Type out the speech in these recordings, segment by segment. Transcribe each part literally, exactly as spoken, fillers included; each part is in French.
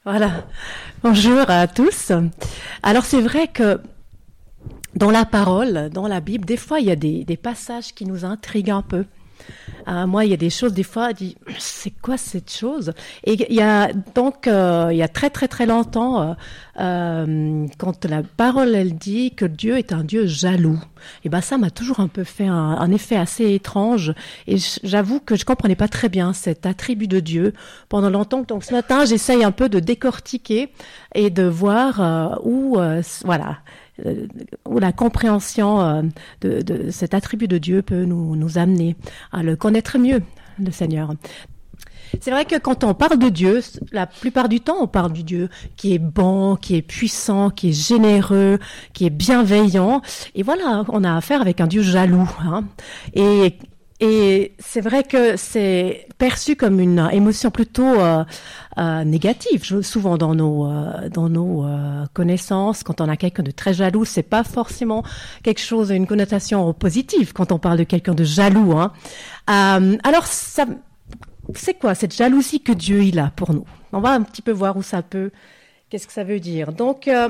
Voilà. Bonjour à tous. Alors c'est vrai que dans la parole, dans la Bible, des fois il y a des, des passages qui nous intriguent un peu. Euh, moi, il y a des choses, des fois, je dis, c'est quoi cette chose? Et il y a donc, euh, il y a très très très longtemps, euh, euh, quand la parole elle dit que Dieu est un Dieu jaloux, et ben ça m'a toujours un peu fait un, un effet assez étrange. Et j'avoue que je comprenais pas très bien cet attribut de Dieu pendant longtemps. Donc ce matin, j'essaye un peu de décortiquer et de voir euh, où, euh, voilà. où la compréhension euh, de, de cet attribut de Dieu peut nous, nous amener à le connaître mieux, le Seigneur. C'est vrai que quand on parle de Dieu, la plupart du temps, on parle du Dieu qui est bon, qui est puissant, qui est généreux, qui est bienveillant. Et voilà, on a affaire avec un Dieu jaloux. Hein. Et Et c'est vrai que c'est perçu comme une émotion plutôt euh, euh, négative. Je, souvent dans nos euh, dans nos euh, connaissances, quand on a quelqu'un de très jaloux, c'est pas forcément quelque chose, une connotation positive quand on parle de quelqu'un de jaloux. Hein. Euh, alors, ça, c'est quoi cette jalousie que Dieu il a pour nous? On va un petit peu voir où ça peut. Qu'est-ce que ça veut dire? Donc, euh,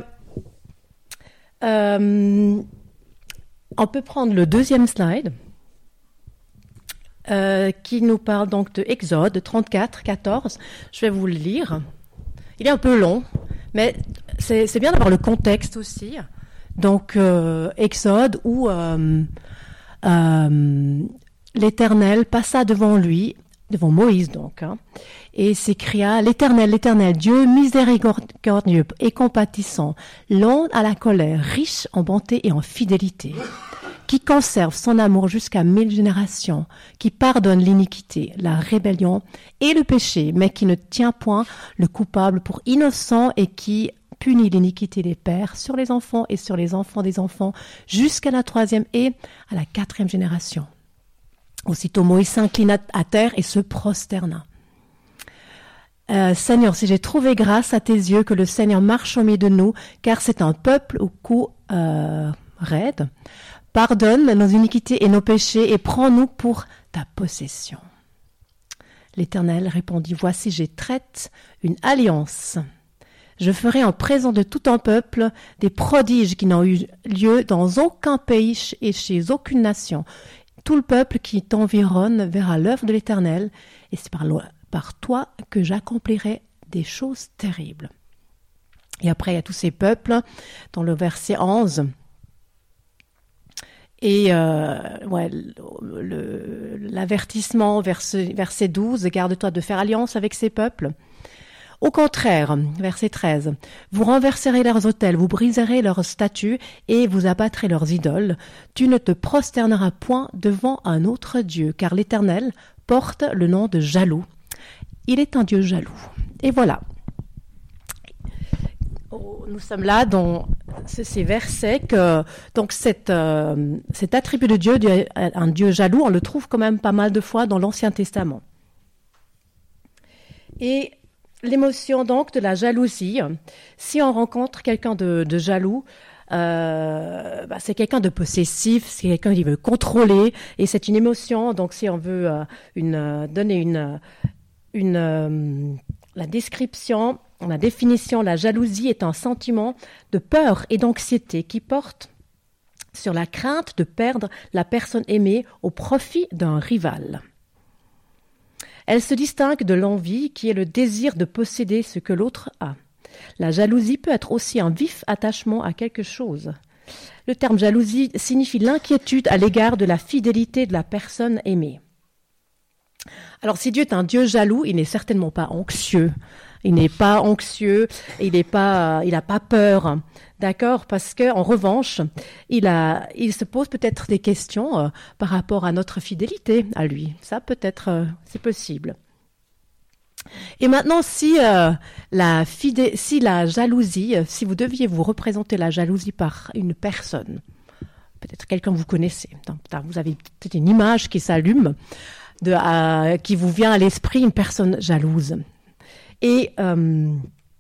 euh, on peut prendre le deuxième slide. Euh, qui nous parle donc de Exode trente-quatre, quatorze. Je vais vous le lire. Il est un peu long, mais c'est, c'est bien d'avoir le contexte aussi. Donc, euh, Exode où euh, euh, l'Éternel passa devant lui, devant Moïse donc, hein, et s'écria « L'Éternel, l'Éternel, Dieu miséricordieux et compatissant, lent à la colère, riche en bonté et en fidélité. » qui conserve son amour jusqu'à mille générations, qui pardonne l'iniquité, la rébellion et le péché, mais qui ne tient point le coupable pour innocent et qui punit l'iniquité des pères sur les enfants et sur les enfants des enfants jusqu'à la troisième et à la quatrième génération. Aussitôt Moïse s'inclina à terre et se prosterna. Euh, Seigneur, si j'ai trouvé grâce à tes yeux, que le Seigneur marche au milieu de nous, car c'est un peuple au cou euh, raide. Pardonne nos iniquités et nos péchés et prends-nous pour ta possession. L'Éternel répondit, voici, j'ai traite une alliance. Je ferai en présence de tout un peuple des prodiges qui n'ont eu lieu dans aucun pays et chez aucune nation. Tout le peuple qui t'environne verra l'œuvre de l'Éternel et c'est par, par toi que j'accomplirai des choses terribles. Et après, il y a tous ces peuples, dans le verset onze. Et euh, ouais, le, le, l'avertissement, verset, verset douze, garde-toi de faire alliance avec ces peuples. Au contraire, verset treize, vous renverserez leurs autels, vous briserez leurs statues et vous abattrez leurs idoles. Tu ne te prosterneras point devant un autre Dieu, car l'Éternel porte le nom de jaloux. Il est un Dieu jaloux. Et voilà. Nous sommes là dans ces versets que donc cette, euh, cet attribut de Dieu, Dieu, un Dieu jaloux, on le trouve quand même pas mal de fois dans l'Ancien Testament. Et l'émotion donc de la jalousie, si on rencontre quelqu'un de, de jaloux, euh, bah, c'est quelqu'un de possessif, c'est quelqu'un qui veut contrôler, et c'est une émotion. Donc si on veut euh, une, euh, donner une, une euh, la description. La définition, la jalousie est un sentiment de peur et d'anxiété qui porte sur la crainte de perdre la personne aimée au profit d'un rival. Elle se distingue de l'envie qui est le désir de posséder ce que l'autre a. La jalousie peut être aussi un vif attachement à quelque chose. Le terme jalousie signifie l'inquiétude à l'égard de la fidélité de la personne aimée. Alors si Dieu est un Dieu jaloux, il n'est certainement pas anxieux. Il n'est pas anxieux, il n'est pas, il n'a pas peur, d'accord? Parce que en revanche, il a, il se pose peut-être des questions euh, par rapport à notre fidélité à lui. Ça peut-être, euh, c'est possible. Et maintenant, si euh, la fidé- si la jalousie, euh, si vous deviez vous représenter la jalousie par une personne, peut-être quelqu'un que vous connaissez, vous avez peut-être une image qui s'allume, de, euh, qui vous vient à l'esprit, une personne jalouse. Et euh,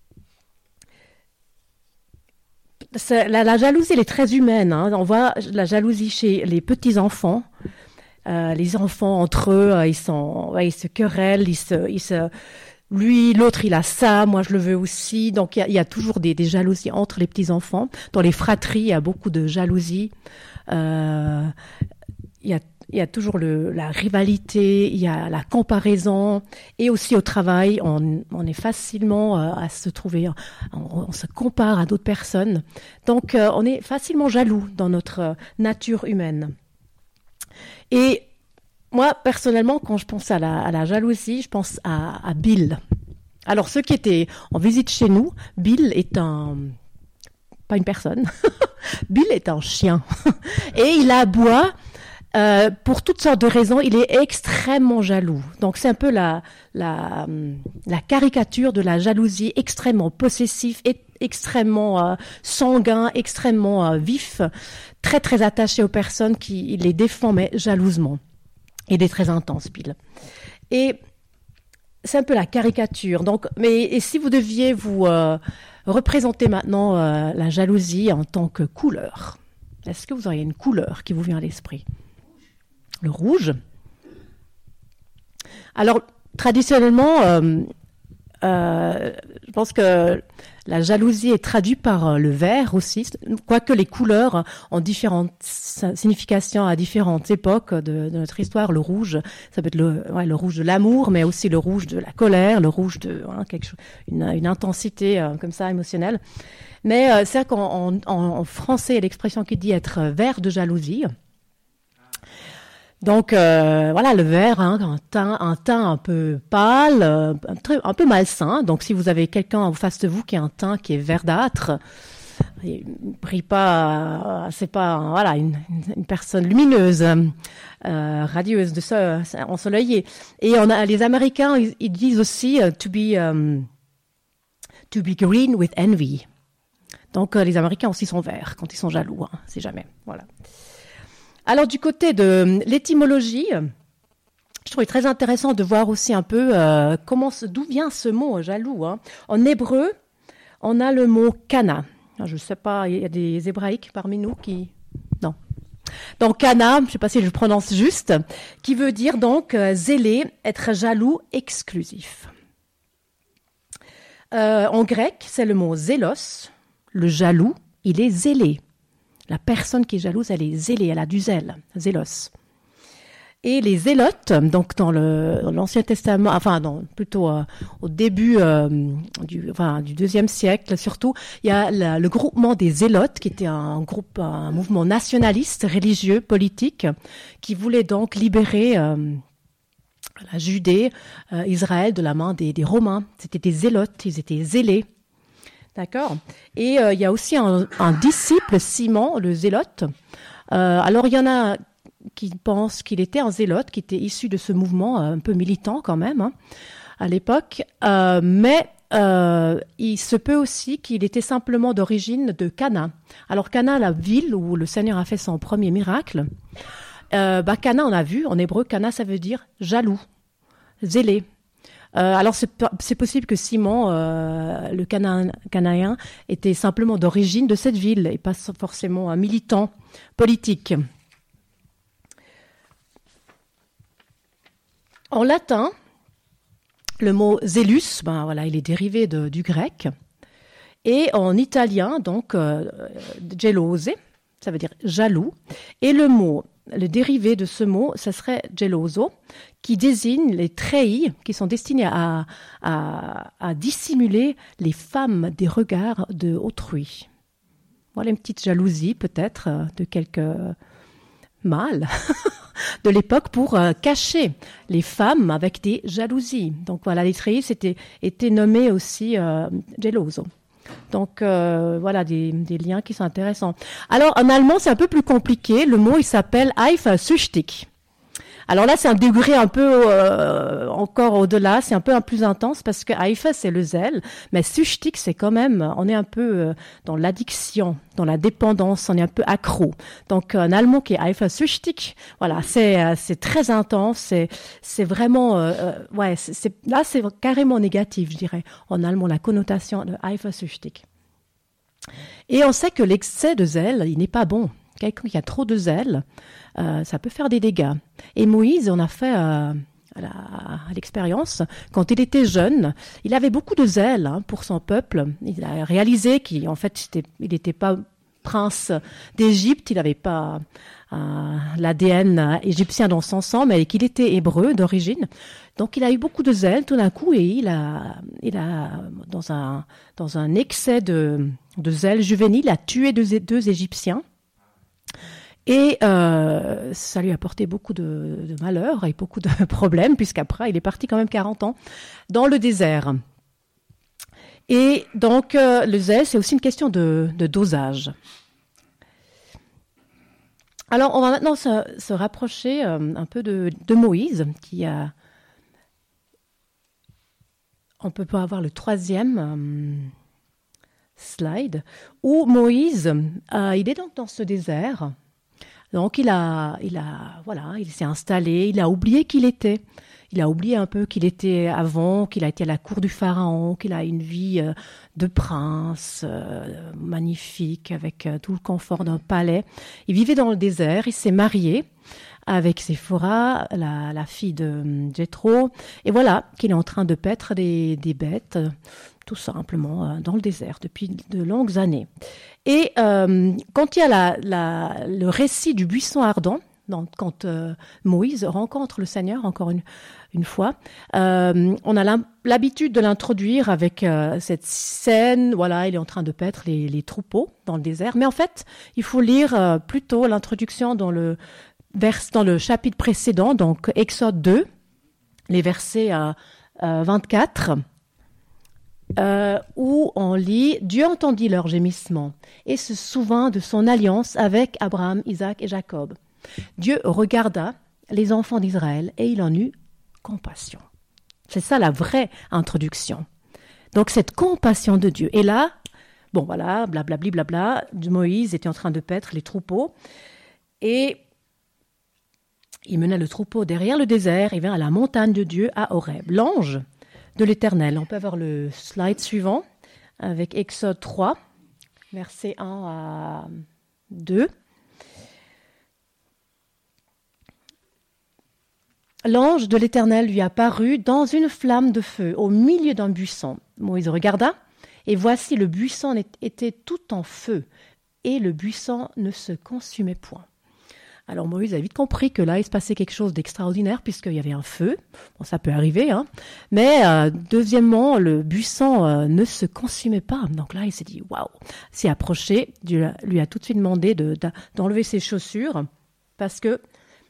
la, la jalousie, elle est très humaine. Hein. On voit la jalousie chez les petits-enfants. Euh, les enfants, entre eux, ils, sont, ouais, ils se querellent, ils se, ils se, lui, l'autre, il a ça, moi je le veux aussi. Donc il y a, il y a toujours des, des jalousies entre les petits enfants. Dans les fratries, il y a beaucoup de jalousie. Euh, il y a il y a toujours le, la rivalité, il y a la comparaison, et aussi au travail, on, on est facilement euh, à se trouver, on, on se compare à d'autres personnes. Donc, euh, on est facilement jaloux dans notre euh, nature humaine. Et moi, personnellement, quand je pense à la, à la jalousie, je pense à, à Bill. Alors, ceux qui étaient en visite chez nous, Bill est un... pas une personne. Bill est un chien. Et il aboie Euh, pour toutes sortes de raisons, il est extrêmement jaloux. Donc c'est un peu la, la, la caricature de la jalousie, extrêmement possessif, et extrêmement euh, sanguin, extrêmement euh, vif, très très attaché aux personnes qui il les défend, mais jalousement. Il est très intense, Bill. Et c'est un peu la caricature. Donc, mais et si vous deviez vous euh, représenter maintenant euh, la jalousie en tant que couleur, est-ce que vous auriez une couleur qui vous vient à l'esprit ? Le rouge. Alors, traditionnellement, euh, euh, je pense que la jalousie est traduite par le vert aussi, quoique les couleurs ont différentes significations à différentes époques de, de notre histoire. Le rouge, ça peut être le, ouais, le rouge de l'amour, mais aussi le rouge de la colère, le rouge de hein, quelque chose, une, une intensité euh, comme ça émotionnelle. Mais euh, c'est vrai qu'en en, en français, il y a l'expression qui dit être vert de jalousie. Donc euh, voilà, le vert, hein, un teint, un teint un peu pâle, euh, un, très, un peu malsain. Donc si vous avez quelqu'un en face de vous qui a un teint qui est verdâtre, il brille pas, c'est pas voilà une, une personne lumineuse, euh, radieuse, de ça, ensoleillée. Et on a les Américains, ils, ils disent aussi uh, to be um, to be green with envy. Donc euh, les Américains aussi sont verts quand ils sont jaloux, hein, c'est jamais voilà. Alors du côté de l'étymologie, je trouvais très intéressant de voir aussi un peu euh, comment, d'où vient ce mot jaloux. Hein. En hébreu, on a le mot kana. Je ne sais pas, il y a des hébraïques parmi nous qui... Non. Donc kana, je ne sais pas si je le prononce juste, qui veut dire donc euh, zélé, être jaloux, exclusif. Euh, en grec, c'est le mot zélos. Le jaloux, il est zélé. La personne qui est jalouse, elle est zélée, elle a du zèle, zélos. Et les zélotes, donc dans, le, dans l'Ancien Testament, enfin dans, plutôt euh, au début euh, du, enfin, du deuxième siècle surtout, il y a la, le groupement des zélotes, qui était un groupe, un mouvement nationaliste, religieux, politique, qui voulait donc libérer euh, la Judée, euh, Israël de la main des, des Romains. C'était des zélotes, ils étaient zélés. D'accord. Et euh, il y a aussi un, un disciple, Simon, le zélote. Euh, alors, il y en a qui pensent qu'il était un zélote, qui était issu de ce mouvement, euh, un peu militant quand même, hein, à l'époque. Euh, mais euh, il se peut aussi qu'il était simplement d'origine de Cana. Alors, Cana, la ville où le Seigneur a fait son premier miracle, euh, bah, Cana, on a vu, en hébreu, Cana, ça veut dire jaloux, zélé. Euh, alors c'est, c'est possible que Simon, euh, le Cana- Cananéen, était simplement d'origine de cette ville et pas forcément un militant politique. En latin, le mot zélus, ben voilà, il est dérivé de, du grec. Et en italien, donc euh, gelose, ça veut dire jaloux. Et le mot, le dérivé de ce mot, ça serait geloso, qui désigne les treillis qui sont destinés à, à, à dissimuler les femmes des regards de autrui. Voilà une petite jalousie peut-être de quelques mâles de l'époque pour euh, cacher les femmes avec des jalousies. Donc voilà, les treillis c'était, étaient nommés aussi euh, geloso. Donc euh, voilà des, des liens qui sont intéressants. Alors en allemand c'est un peu plus compliqué. Le mot il s'appelle eifersüchtig. Alors là c'est un degré un peu euh, encore au-delà, c'est un peu un plus intense parce que eifer c'est le zèle, mais süchtig c'est quand même, on est un peu euh, dans l'addiction, dans la dépendance, on est un peu accro. Donc un allemand qui est eifersüchtig, voilà c'est euh, c'est très intense, c'est c'est vraiment euh, ouais c'est, c'est là c'est carrément négatif je dirais en allemand la connotation de eifersüchtig. Et on sait que l'excès de zèle il n'est pas bon. Quelqu'un qui a trop de zèle, euh, ça peut faire des dégâts. Et Moïse, on a fait euh, à, la, à l'expérience. Quand il était jeune, il avait beaucoup de zèle hein, pour son peuple. Il a réalisé qu'en fait, il n'était pas prince d'Égypte, il n'avait pas euh, l'A D N égyptien dans son sang, mais qu'il était hébreu d'origine. Donc il a eu beaucoup de zèle tout d'un coup et il a, il a dans un, dans un excès de, de zèle juvénile, il a tué deux, deux Égyptiens. Et euh, ça lui a apporté beaucoup de, de malheur et beaucoup de problèmes, puisqu'après, il est parti quand même quarante ans dans le désert. Et donc, euh, le zèle, c'est aussi une question de, de dosage. Alors, on va maintenant se, se rapprocher euh, un peu de, de Moïse, qui a... On peut pas avoir le troisième euh, slide, où Moïse, euh, il est donc dans ce désert. Donc, il a, il a, voilà, il s'est installé, il a oublié qui il était. Il a oublié un peu qu'il était avant, qu'il a été à la cour du pharaon, qu'il a une vie euh, de prince, euh, magnifique, avec euh, tout le confort d'un palais. Il vivait dans le désert, il s'est marié avec Séphora, la, la fille de Jéthro, et voilà qu'il est en train de paître des, des bêtes, tout simplement, euh, dans le désert, depuis de longues années. Et euh, quand il y a la, la, le récit du buisson ardent, donc, quand euh, Moïse rencontre le Seigneur, encore une, une fois, euh, on a l'habitude de l'introduire avec euh, cette scène, voilà, il est en train de paître les, les troupeaux dans le désert. Mais en fait, il faut lire euh, plutôt l'introduction dans le, vers, dans le chapitre précédent, donc Exode deux, les versets euh, euh, vingt-quatre, euh, où on lit « Dieu entendit leur gémissement et se souvint de son alliance avec Abraham, Isaac et Jacob. » Dieu regarda les enfants d'Israël et il en eut compassion. C'est ça la vraie introduction. Donc cette compassion de Dieu. Et là, bon voilà, blablabli, blabla, Moïse était en train de paître les troupeaux et il menait le troupeau derrière le désert et vint à la montagne de Dieu à Horeb. L'ange de l'Éternel. On peut avoir le slide suivant avec Exode trois, versets un à deux. L'ange de l'Éternel lui apparut dans une flamme de feu au milieu d'un buisson. Moïse regarda, et voici le buisson était tout en feu, et le buisson ne se consumait point. Alors Moïse a vite compris que là, il se passait quelque chose d'extraordinaire, puisqu'il y avait un feu. Bon, ça peut arriver, hein. Mais euh, deuxièmement, le buisson euh, ne se consumait pas. Donc là, il s'est dit, waouh, s'est approché, Dieu lui a tout de suite demandé de, de, d'enlever ses chaussures, parce que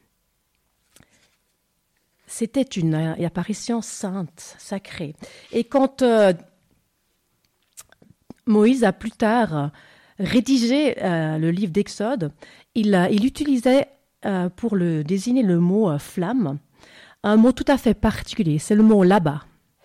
c'était une, une apparition sainte, sacrée. Et quand euh, Moïse a plus tard rédigé euh, le livre d'Exode, il, euh, il utilisait euh, pour le désigner le mot euh, flamme, un mot tout à fait particulier, c'est le mot là-bas.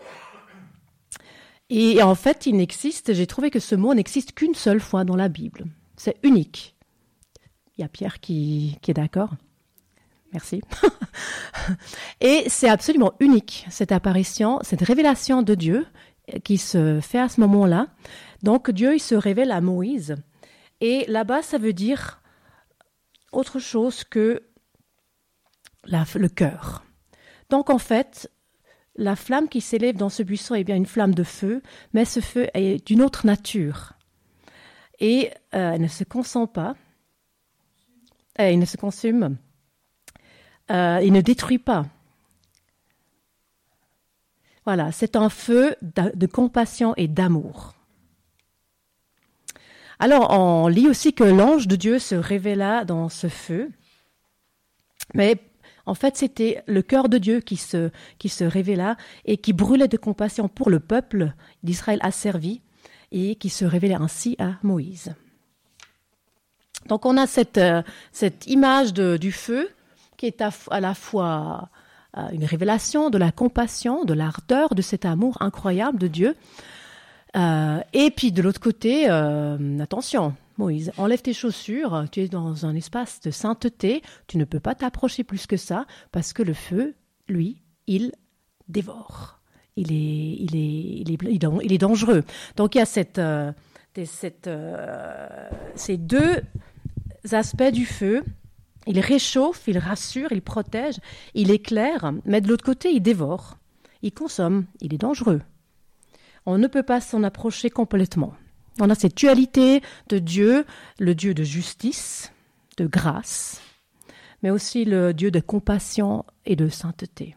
Et, et en fait, il n'existe, j'ai trouvé que ce mot n'existe qu'une seule fois dans la Bible. C'est unique. Il y a Pierre qui, qui est d'accord. Merci. Et c'est absolument unique, cette apparition, cette révélation de Dieu qui se fait à ce moment-là. Donc Dieu, il se révèle à Moïse. Et là-bas, ça veut dire autre chose que la, le cœur. Donc en fait, la flamme qui s'élève dans ce buisson est bien une flamme de feu, mais ce feu est d'une autre nature. Et euh, elle ne se consomme pas, elle ne se consume Euh, il ne détruit pas. Voilà, c'est un feu de compassion et d'amour. Alors, on lit aussi que l'ange de Dieu se révéla dans ce feu, mais en fait, c'était le cœur de Dieu qui se, qui se révéla et qui brûlait de compassion pour le peuple d'Israël asservi et qui se révélait ainsi à Moïse. Donc, on a cette, euh, cette image de, du feu qui est à, à la fois euh, une révélation de la compassion, de l'ardeur, de cet amour incroyable de Dieu. Euh, et puis de l'autre côté, euh, attention, Moïse, enlève tes chaussures, tu es dans un espace de sainteté, tu ne peux pas t'approcher plus que ça, parce que le feu, lui, il dévore. Il est, il est, il est, il est dangereux. Donc il y a cette, euh, cette, euh, ces deux aspects du feu Il réchauffe, il rassure, il protège, il éclaire, mais de l'autre côté, il dévore, il consomme, il est dangereux. On ne peut pas s'en approcher complètement. On a cette dualité de Dieu, le Dieu de justice, de grâce, mais aussi le Dieu de compassion et de sainteté.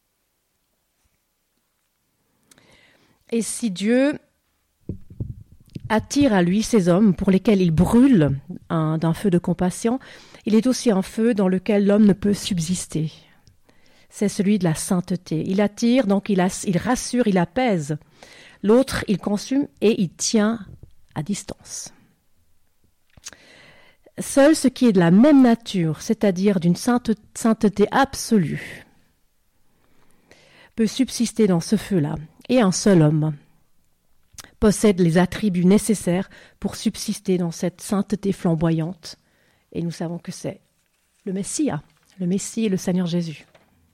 Et si Dieu attire à lui ces hommes pour lesquels il brûle un, d'un feu de compassion, il est aussi un feu dans lequel l'homme ne peut subsister. C'est celui de la sainteté. Il attire, donc il, as, il rassure, il apaise. L'autre, il consume et il tient à distance. Seul ce qui est de la même nature, c'est-à-dire d'une sainte, sainteté absolue, peut subsister dans ce feu-là. Et un seul homme possède les attributs nécessaires pour subsister dans cette sainteté flamboyante. Et nous savons que c'est le Messie, le Messie et le Seigneur Jésus.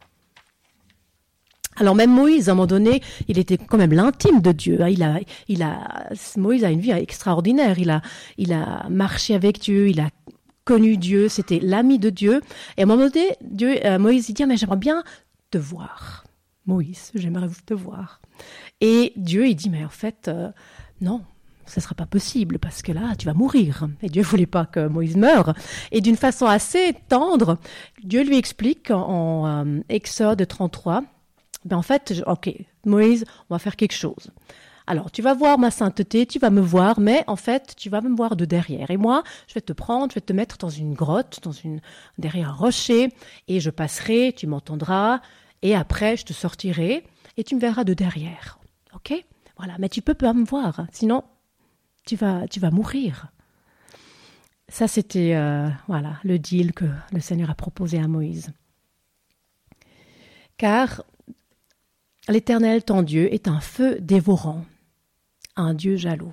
Alors même Moïse, à un moment donné, il était quand même l'intime de Dieu. Il a, il a, Moïse a une vie extraordinaire. Il a, il a marché avec Dieu, il a connu Dieu, c'était l'ami de Dieu. Et à un moment donné, Dieu, euh, Moïse dit, mais j'aimerais bien te voir. Moïse, j'aimerais te voir. Et Dieu, il dit, mais en fait, euh, non, ce ne sera pas possible parce que là, tu vas mourir. Et Dieu ne voulait pas que Moïse meure. Et d'une façon assez tendre, Dieu lui explique en, en euh, Exode trente-trois, ben en fait, je, ok, Moïse, on va faire quelque chose. Alors, tu vas voir ma sainteté, tu vas me voir, mais en fait, tu vas me voir de derrière. Et moi, je vais te prendre, je vais te mettre dans une grotte, dans une, derrière un rocher, et je passerai, tu m'entendras, et après, je te sortirai, et tu me verras de derrière. Ok ? Voilà, mais tu peux pas me voir, sinon, tu vas, tu vas mourir. Ça, c'était euh, voilà, le deal que le Seigneur a proposé à Moïse. Car l'Éternel, ton Dieu, est un feu dévorant, un Dieu jaloux.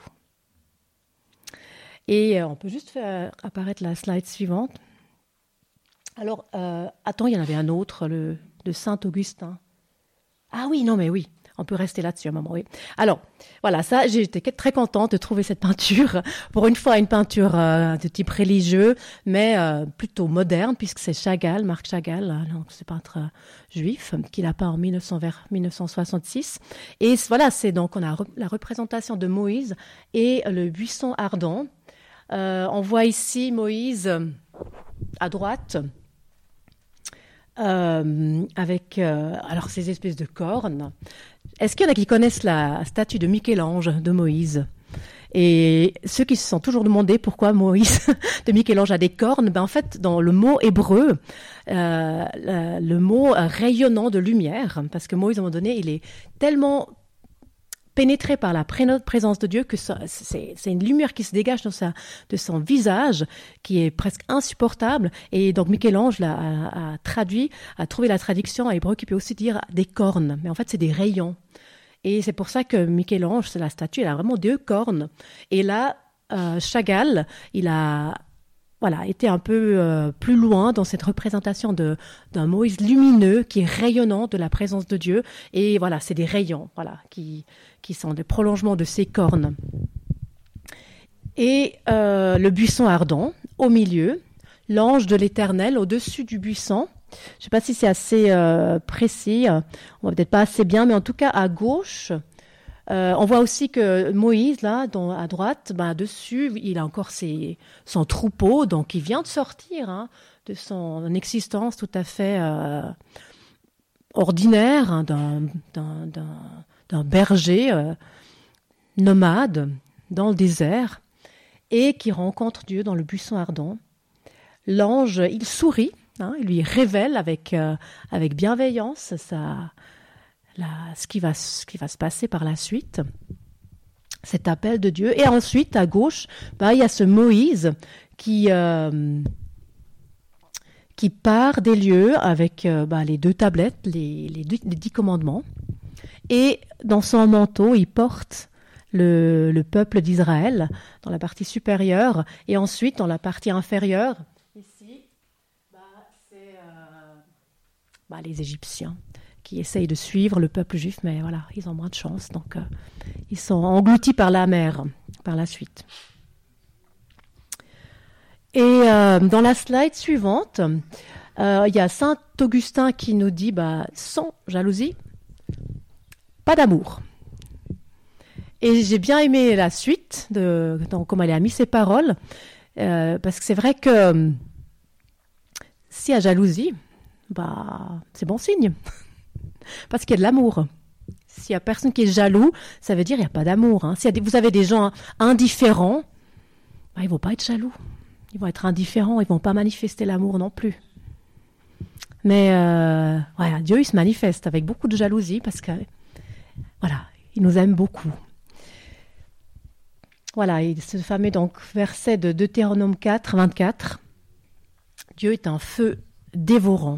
Et euh, on peut juste faire apparaître la slide suivante. Alors, euh, attends, il y en avait un autre, le de Saint-Augustin. Ah oui, non mais oui, on peut rester là-dessus un moment, oui. Alors, voilà, ça, j'étais très contente de trouver cette peinture. Pour une fois, une peinture euh, de type religieux, mais euh, plutôt moderne, puisque c'est Chagall, Marc Chagall, donc ce peintre euh, juif, qui l'a peint en mille neuf cents vers mille neuf cent soixante-six. Et voilà, c'est donc, on a re- la représentation de Moïse et le buisson ardent. Euh, on voit ici Moïse à droite, Euh, avec euh, alors ces espèces de cornes. Est-ce qu'il y en a qui connaissent la statue de Michel-Ange de Moïse ? Et ceux qui se sont toujours demandé pourquoi Moïse de Michel-Ange a des cornes, ben en fait dans le mot hébreu, euh, le, le mot rayonnant de lumière, parce que Moïse à un moment donné il est tellement pénétré par la présence de Dieu que ça, c'est, c'est une lumière qui se dégage de, sa, de son visage qui est presque insupportable. Et donc Michel-Ange l'a, a, a traduit, a trouvé la traduction en hébreu qui peut aussi dire des cornes, mais en fait c'est des rayons. Et c'est pour ça que Michel-Ange, c'est la statue, elle a vraiment deux cornes. Et là, euh, Chagall, il a voilà, été un peu euh, plus loin dans cette représentation de, d'un Moïse lumineux qui est rayonnant de la présence de Dieu. Et voilà, c'est des rayons voilà, qui, qui sont des prolongements de ses cornes. Et euh, le buisson ardent, au milieu, l'ange de l'Éternel au-dessus du buisson. Je ne sais pas si c'est assez euh, précis, on voit peut-être pas assez bien, mais en tout cas à gauche, euh, on voit aussi que Moïse, là, dans, à droite, ben, dessus, il a encore ses, son troupeau, donc il vient de sortir hein, de son existence tout à fait euh, ordinaire, hein, d'un, d'un, d'un, d'un berger euh, nomade dans le désert, et qui rencontre Dieu dans le buisson ardent. L'ange, il sourit, hein, il lui révèle avec, euh, avec bienveillance sa... La, ce, qui va, ce qui va se passer par la suite, cet appel de Dieu. Et ensuite, à gauche, bah, il y a ce Moïse qui, euh, qui part des lieux avec euh, bah, les deux tablettes, les, les, les dix commandements. Et dans son manteau, il porte le, le peuple d'Israël dans la partie supérieure. Et ensuite, dans la partie inférieure, ici, bah, c'est euh, bah, les Égyptiens qui essayent de suivre le peuple juif, mais voilà, ils ont moins de chance, donc euh, ils sont engloutis par la mer par la suite. Et euh, dans la slide suivante, euh, il y a Saint Augustin qui nous dit bah, sans jalousie, pas d'amour. Et j'ai bien aimé la suite, de, de comment elle a mis ses paroles, euh, parce que c'est vrai que euh, s'il y a jalousie, bah, c'est bon signe, parce qu'il y a de l'amour. S'il y a personne qui est jaloux, ça veut dire qu'il n'y a pas d'amour. Hein. Si vous avez des gens indifférents, bah, ils ne vont pas être jaloux. Ils vont être indifférents, ils ne vont pas manifester l'amour non plus. Mais euh, voilà, Dieu, il se manifeste avec beaucoup de jalousie parce que, voilà, il nous aime beaucoup. Voilà, et ce fameux donc, verset de Deutéronome quatre, vingt-quatre. Dieu est un feu dévorant.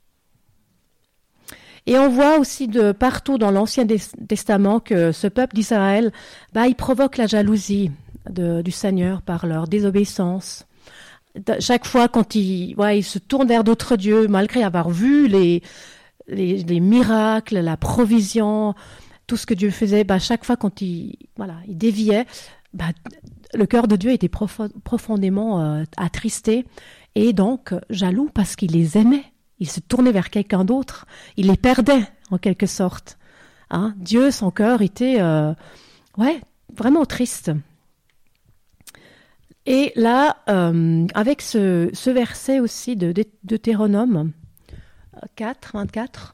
Et on voit aussi de partout dans l'Ancien Testament que ce peuple d'Israël, bah, il provoque la jalousie de, du Seigneur par leur désobéissance. Chaque fois quand ils, ouais, ils se tournent vers d'autres dieux, malgré avoir vu les, les, les miracles, la provision, tout ce que Dieu faisait, bah, chaque fois quand ils, voilà, ils déviaient, bah, le cœur de Dieu était profo- profondément euh, attristé et donc jaloux parce qu'il les aimait. Il se tournait vers quelqu'un d'autre. Il les perdait, en quelque sorte. Hein? Dieu, son cœur était euh, ouais, vraiment triste. Et là, euh, avec ce, ce verset aussi de, de Deutéronome quatre, vingt-quatre,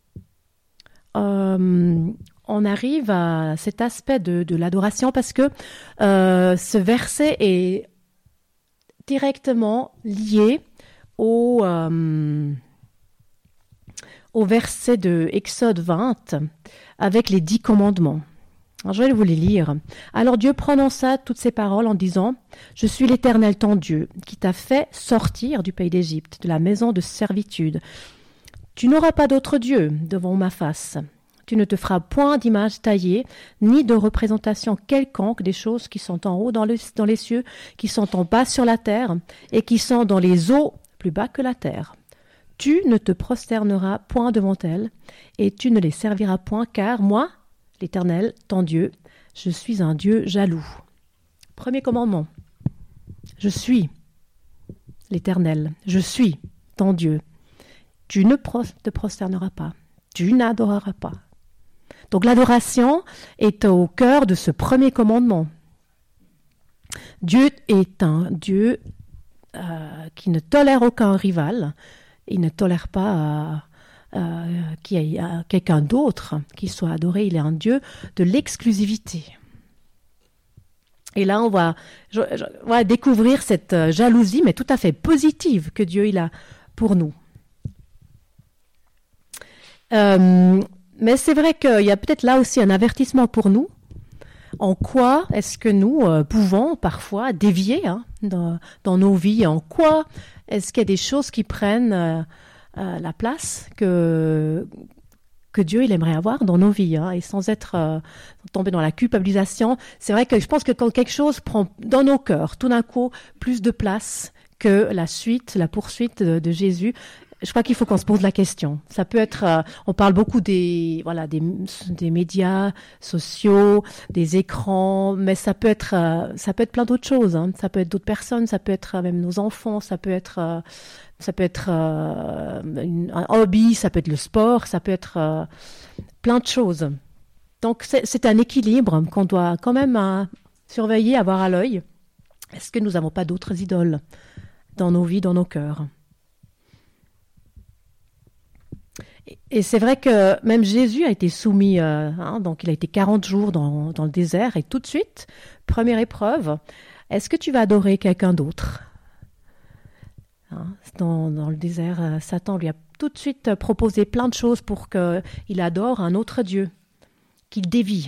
euh, on arrive à cet aspect de, de l'adoration parce que euh, ce verset est directement lié au... Euh, au verset de Exode vingt, avec les dix commandements. Alors, je vais vous les lire. Alors Dieu prononça toutes ces paroles en disant « Je suis l'Éternel ton Dieu, qui t'a fait sortir du pays d'Égypte, de la maison de servitude. Tu n'auras pas d'autre Dieu devant ma face. Tu ne te feras point d'image taillée, ni de représentation quelconque des choses qui sont en haut dans, le, dans les cieux, qui sont en bas sur la terre, et qui sont dans les eaux plus bas que la terre. Tu ne te prosterneras point devant elles, et tu ne les serviras point, car moi, l'Éternel, ton Dieu, je suis un Dieu jaloux. » Premier commandement. Je suis l'Éternel, je suis ton Dieu. Tu ne te prosterneras pas, tu n'adoreras pas. Donc l'adoration est au cœur de ce premier commandement. Dieu est un Dieu euh, qui ne tolère aucun rival. Il ne tolère pas euh, euh, qu'il y ait euh, quelqu'un d'autre qui soit adoré. Il est un Dieu de l'exclusivité. Et là, on va, je, je, on va découvrir cette jalousie, mais tout à fait positive, que Dieu il a pour nous. Euh, mais c'est vrai qu'il y a peut-être là aussi un avertissement pour nous. En quoi est-ce que nous euh, pouvons parfois dévier hein, dans, dans nos vies? En quoi est-ce qu'il y a des choses qui prennent euh, euh, la place que, que Dieu il aimerait avoir dans nos vies hein, et sans être euh, tombé dans la culpabilisation? C'est vrai que je pense que quand quelque chose prend dans nos cœurs tout d'un coup plus de place que la suite, la poursuite de, de Jésus, je crois qu'il faut qu'on se pose la question. Ça peut être, euh, on parle beaucoup des, voilà, des, des médias sociaux, des écrans, mais ça peut être, euh, ça peut être plein d'autres choses. Hein. Ça peut être d'autres personnes, ça peut être euh, même nos enfants, ça peut être, euh, ça peut être euh, une, un hobby, ça peut être le sport, ça peut être euh, plein de choses. Donc c'est, c'est un équilibre qu'on doit quand même euh, surveiller, avoir à l'œil. Est-ce que nous n'avons pas d'autres idoles dans nos vies, dans nos cœurs? Et c'est vrai que même Jésus a été soumis, euh, hein, donc il a été quarante jours dans, dans le désert et tout de suite, première épreuve, est-ce que tu vas adorer quelqu'un d'autre? Hein, dans, dans le désert, euh, Satan lui a tout de suite proposé plein de choses pour qu'il adore un autre Dieu, qu'il dévie.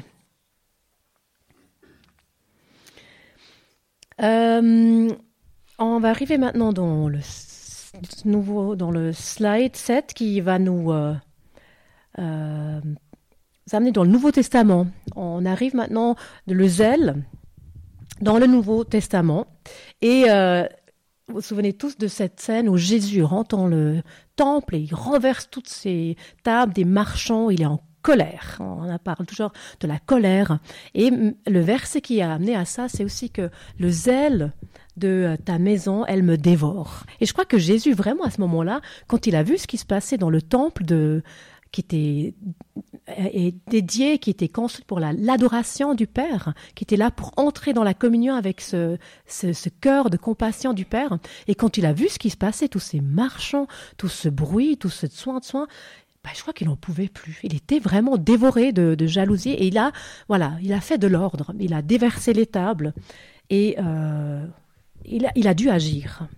Euh, on va arriver maintenant dans le nouveau dans le slide sept qui va nous euh, euh, amener dans le Nouveau Testament. On arrive maintenant de le zèle dans le Nouveau Testament et euh, vous vous souvenez tous de cette scène où Jésus rentre dans le temple et il renverse toutes ces tables des marchands, il est en colère. On en parle toujours de la colère. Et le verset qui a amené à ça, c'est aussi que le zèle de ta maison, elle me dévore. Et je crois que Jésus, vraiment à ce moment-là, quand il a vu ce qui se passait dans le temple de, qui était est dédié, qui était construit pour la, l'adoration du Père, qui était là pour entrer dans la communion avec ce, ce, ce cœur de compassion du Père. Et quand il a vu ce qui se passait, tous ces marchands, tout ce bruit, tout ce soin de soin, ben, je crois qu'il n'en pouvait plus. Il était vraiment dévoré de, de jalousie et il a, voilà, il a fait de l'ordre. Il a déversé les tables et euh, il, a, il a dû agir.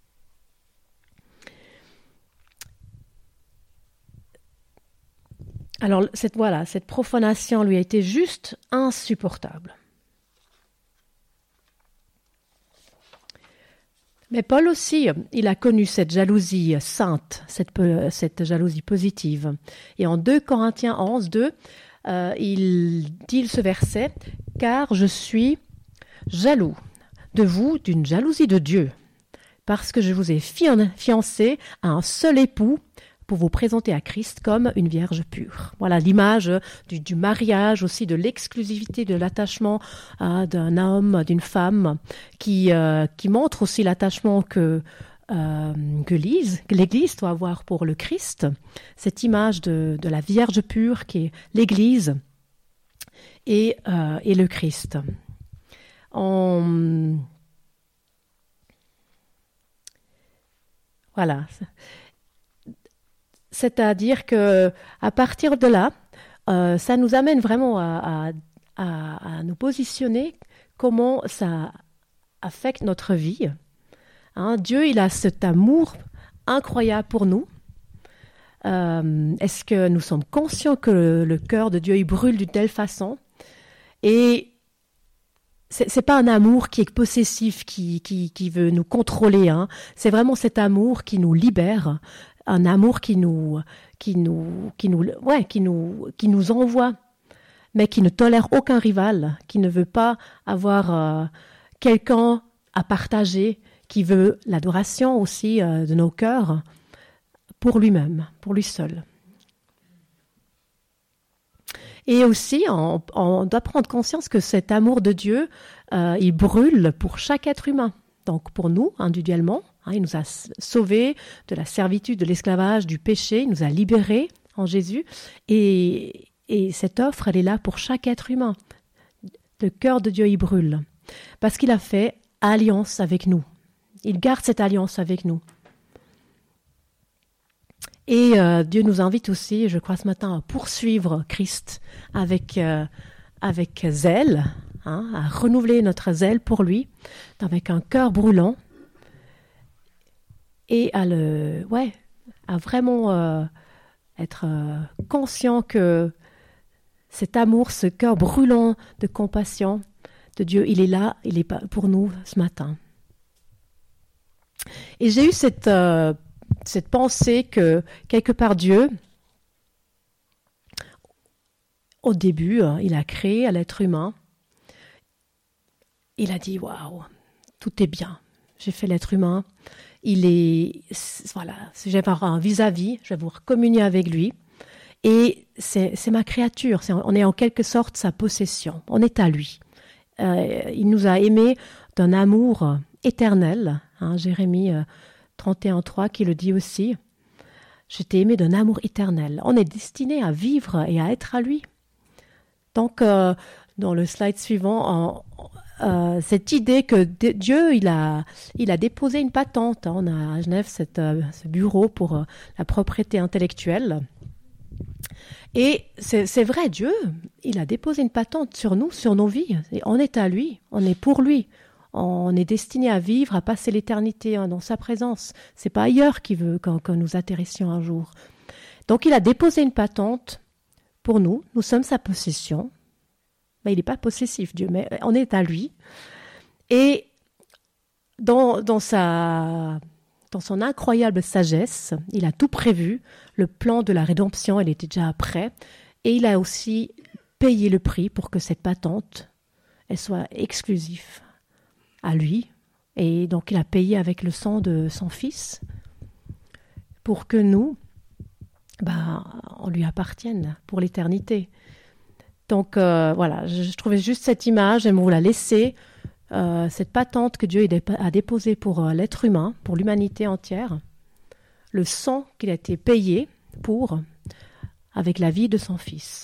Alors, cette, voilà, cette profanation lui a été juste insupportable. Mais Paul aussi, il a connu cette jalousie sainte, cette, cette jalousie positive. Et en deux Corinthiens onze, deux, euh, il dit ce verset, « Car je suis jaloux de vous d'une jalousie de Dieu, parce que je vous ai fiancé à un seul époux, pour vous présenter à Christ comme une vierge pure. » Voilà l'image du, du mariage, aussi de l'exclusivité de l'attachement euh, d'un homme, d'une femme, qui, euh, qui montre aussi l'attachement que, euh, que, l'Église, que l'Église doit avoir pour le Christ. Cette image de, de la vierge pure qui est l'Église et, euh, et le Christ. On... Voilà. C'est-à-dire que à partir de là, euh, ça nous amène vraiment à, à, à, à nous positionner comment ça affecte notre vie. Hein, Dieu, il a cet amour incroyable pour nous. Euh, est-ce que nous sommes conscients que le, le cœur de Dieu il brûle d'une telle façon? Et c'est, c'est pas un amour qui est possessif, qui, qui, qui veut nous contrôler. Hein. C'est vraiment cet amour qui nous libère. Un amour qui nous, qui nous, qui nous, ouais, qui nous, qui nous envoie, mais qui ne tolère aucun rival, qui ne veut pas avoir euh, quelqu'un à partager, qui veut l'adoration aussi euh, de nos cœurs pour lui-même, pour lui seul. Et aussi, on, on doit prendre conscience que cet amour de Dieu, euh, il brûle pour chaque être humain. Donc pour nous, individuellement, hein, il nous a sauvés de la servitude, de l'esclavage, du péché, il nous a libérés en Jésus. Et, et cette offre, elle est là pour chaque être humain. Le cœur de Dieu, il brûle. Parce qu'il a fait alliance avec nous. Il garde cette alliance avec nous. Et euh, Dieu nous invite aussi, je crois ce matin, à poursuivre Christ avec, euh, avec zèle, hein, à renouveler notre zèle pour lui, avec un cœur brûlant, et à le, ouais, à vraiment euh, être euh, conscient que cet amour, ce cœur brûlant de compassion de Dieu, il est là, il est pour nous ce matin. Et j'ai eu cette, euh, cette pensée que quelque part Dieu, au début, hein, il a créé à l'être humain. Il a dit, waouh, tout est bien. J'ai fait l'être humain. Il est, voilà, je vais avoir un vis-à-vis, je vais pouvoir communier avec lui. Et c'est, c'est ma créature. C'est, on est en quelque sorte sa possession. On est à lui. Euh, il nous a aimés d'un amour éternel. Hein, Jérémie euh, trente et un trois qui le dit aussi. Je t'ai aimé d'un amour éternel. On est destiné à vivre et à être à lui. Donc, euh, dans le slide suivant, en, Euh, cette idée que de, Dieu, il a, il a déposé une patente. Hein, on a à Genève cette, euh, ce bureau pour euh, la propriété intellectuelle. Et c'est, c'est vrai, Dieu, il a déposé une patente sur nous, sur nos vies. Et on est à lui, on est pour lui. On est destiné à vivre, à passer l'éternité hein, dans sa présence. C'est pas ailleurs qu'il veut quand, quand nous atterrissions un jour. Donc il a déposé une patente pour nous. Nous sommes sa possession. Ben, il n'est pas possessif, Dieu, mais on est à lui. Et dans, dans, sa, dans son incroyable sagesse, il a tout prévu. Le plan de la rédemption, il était déjà prêt. Et il a aussi payé le prix pour que cette patente elle soit exclusive à lui. Et donc, il a payé avec le sang de son fils pour que nous, ben, on lui appartienne pour l'éternité. Donc euh, voilà, je, je trouvais juste cette image, j'aime vous la laisser, euh, cette patente que Dieu a déposée pour euh, l'être humain, pour l'humanité entière, le sang qu'il a été payé pour, avec la vie de son Fils.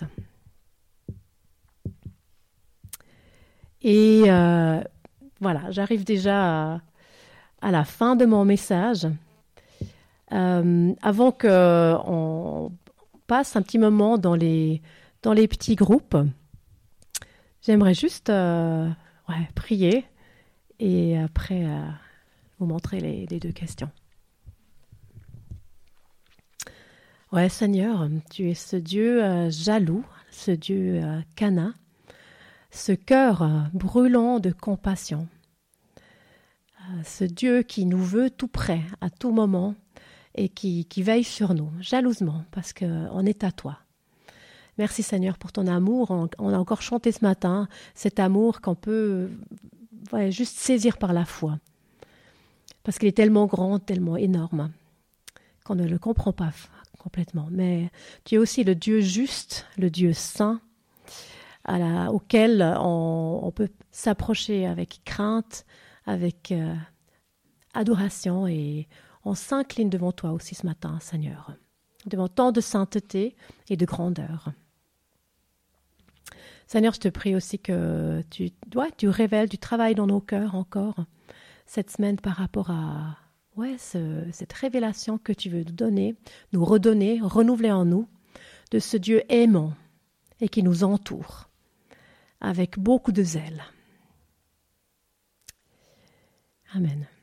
Et euh, voilà, j'arrive déjà à, à la fin de mon message. Euh, avant qu'on passe un petit moment dans les, dans les petits groupes, j'aimerais juste euh, ouais, prier et après euh, vous montrer les, les deux questions. Ouais, Seigneur, tu es ce Dieu euh, jaloux, ce Dieu euh, canin, ce cœur euh, brûlant de compassion, euh, ce Dieu qui nous veut tout près, à tout moment, et qui, qui veille sur nous, jalousement, parce qu'on est à toi. Merci Seigneur pour ton amour. On, on a encore chanté ce matin, cet amour qu'on peut ouais, juste saisir par la foi, parce qu'il est tellement grand, tellement énorme, qu'on ne le comprend pas complètement. Mais tu es aussi le Dieu juste, le Dieu saint, à la, auquel on, on peut s'approcher avec crainte, avec euh, adoration, et on s'incline devant toi aussi ce matin, Seigneur, devant tant de sainteté et de grandeur. Seigneur, je te prie aussi que tu, ouais, tu révèles du travail dans nos cœurs encore cette semaine par rapport à ouais, ce, cette révélation que tu veux nous donner, nous redonner, renouveler en nous, de ce Dieu aimant et qui nous entoure avec beaucoup de zèle. Amen.